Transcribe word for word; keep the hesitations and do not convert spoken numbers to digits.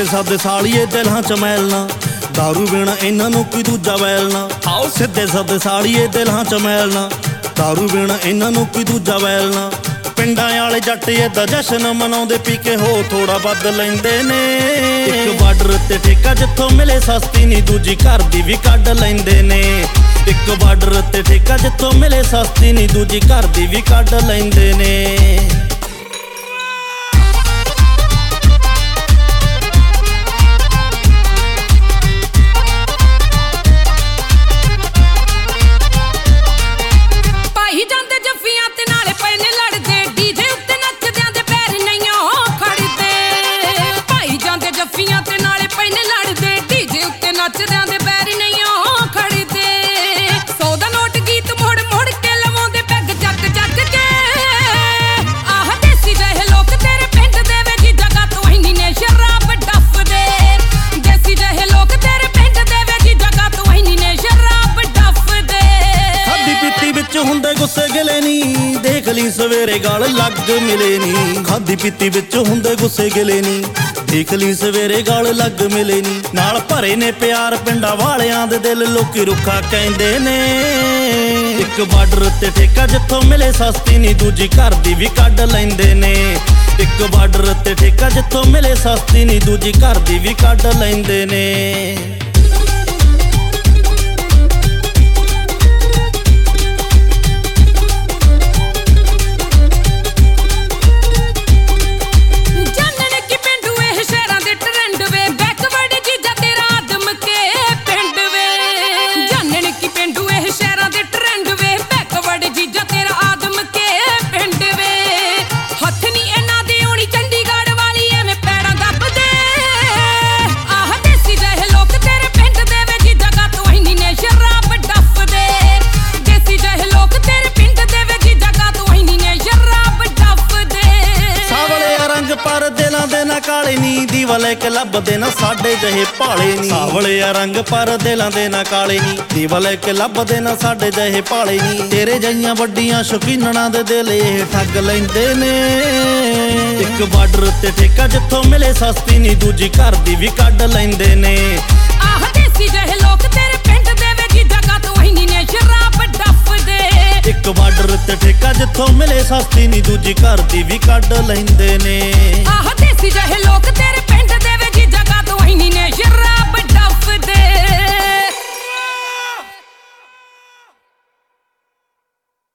ਸਾਦੇ ਸਾਲੀਏ ਦਿਲਾਂ ਚ ਮੈਲਣਾ, ਦਾਰੂ ਬਿਨਾ ਇਹਨਾਂ ਨੂੰ ਕੋਈ ਦੂਜਾ ਵੈਲਣਾ। ਆਓ ਸਿੱਧੇ ਸਾਦੇ ਸਾਲੀਏ ਦਿਲਾਂ ਚ ਮੈਲਣਾ, ਦਾਰੂ ਬਿਨਾ ਇਹਨਾਂ ਨੂੰ ਕੋਈ ਦੂਜਾ ਵੈਲਣਾ। ਪਿੰਡਾਂ ਵਾਲੇ ਜੱਟ ਏਦਾਂ ਜਸ਼ਨ ਮਨਾਉਂਦੇ, ਪੀ ਕੇ ਹੋ ਥੋੜਾ ਵੱਧ ਲੈਂਦੇ ਨੇ। ਇੱਕ ਬਾਰਡਰ ਤੇ ਠੇਕਾ ਜਿੱਥੋਂ ਮਿਲੇ ਸਸਤੀ ਨੀ, ਦੂਜੀ ਘਰ ਦੀ ਵੀ ਕੱਢ ਲੈਂਦੇ ਨੇ। ਇੱਕ ਬਾਰਡਰ ਤੇ ਠੇਕਾ ਜਿੱਥੋਂ ਮਿਲੇ ਸਸਤੀ ਨੀ, ਦੂਜੀ ਘਰ ਦੀ ਵੀ ਕੱਢ ਲੈਂਦੇ ਨੇ। ਹੁੰਦੇ ਗੁੱਸੇ ਗਿਲੇ ਨੀ, ਦੇਖ ਲਈ ਸਵੇਰੇ ਗਾਲ ਲੱਗ ਮਿਲੇ ਨੀ। ਖਾਦੀ ਪੀਤੀ ਵਿੱਚ ਹੁੰਦੇ ਗੁੱਸੇ ਗਿਲੇ ਨੀ, ਦੇਖ ਲਈ ਸਵੇਰੇ ਗਾਲ ਲੱਗ ਮਿਲੇ ਨੀ। ਨਾਲ ਭਰੇ ਨੇ ਪਿਆਰ ਪਿੰਡਾਂ ਵਾਲਿਆਂ ਦੇ ਦਿਲ, ਲੋਕੀ ਰੁੱਖਾ ਕਹਿੰਦੇ ਨੇ। ਇੱਕ ਬਾਰਡਰ ਤੇ ਠੇਕਾ ਜਿੱਥੋਂ ਮਿਲੇ ਸਸਤੀ ਨੀ, ਦੂਜੀ ਘਰ ਦੀ ਵੀ ਕੱਢ ਲੈਂਦੇ ਨੇ। ਇੱਕ ਬਾਰਡਰ ਤੇ ਠੇਕਾ ਜਿੱਥੋਂ ਮਿਲੇ ਸਸਤੀ ਨੀ, ਦੂਜੀ ਘਰ ਦੀ ਵੀ ਕੱਢ ਲੈਂਦੇ ਨੇ। ਪਰ ਦਿਲਾਂ ਦੇ ਨਾ ਕਾਲੇ ਨੀ, ਦੀਵਾ ਲੈ ਕੇ ਲੱਭਦੇ ਨਾ ਸਾਡੇ ਜਿਹੇ ਭਾਲੇ ਨੀ। ਸਾਵਲੇ ਆ ਰੰਗ ਪਰ ਦਿਲਾਂ ਦੇ ਨਾ ਕਾਲੇ ਨੀ, ਦੀਵਾ ਲੈ ਕੇ ਲੱਭਦੇ ਨਾ ਸਾਡੇ ਜਿਹੇ ਭਾਲੇ ਨੀ। ਤੇਰੇ ਜਿਹੀਆਂ ਵੱਡੀਆਂ ਸ਼ੌਕੀਨਣਾਂ ਦੇ ਦਿਲ ਇਹ ਠੱਗ ਲੈਂਦੇ ਨੇ। ਇੱਕ ਬਾਰਡਰ ਤੇ ਠੇਕਾ ਜਿੱਥੋਂ ਮਿਲੇ ਸਸਤੀ ਨੀ, ਦੂਜੀ ਘਰ ਦੀ ਵੀ ਕੱਢ ਲੈਂਦੇ ਨੇ। ਆਹ ਦੇਸੀ ਜਿਹੇ ਲੋਕ ਤੇਰੇ ਪਿੰਡ ਦੇ ਵਿੱਚ ਜਗ੍ਹਾ ਤੋਂ ਹੀ ਨੇ ਸ਼ਰਾਬ ਡੱਫਦੇ। ਇੱਕ ਬਾਰਡਰ ਤੇ ਠੇਕਾ ਜਿੱਥੋਂ ਮਿਲੇ ਸਸਤੀ ਨੀ, ਦੂਜੀ ਘਰ ਦੀ ਵੀ ਕੱਢ ਲੈਂਦੇ ਨੇ। ਆਹ ਦੇਸੀ ਜਿਹੇ